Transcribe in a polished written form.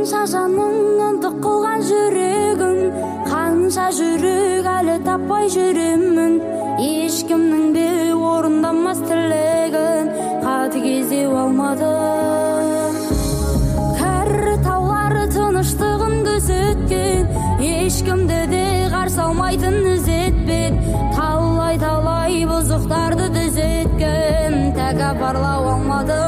қанша жаның ынтық қылған жүрегің, қанша жүрек әлі таппай жүремін. Ешкімнің де орындамас тілегін қатыгездеу алмадым. Кәрі таулары тыныштығын күзеткен, ешкімді де қарсы алмайтын ізетпен. Талай бұзықтарды түзеткен, тәкаппарлау алмадым.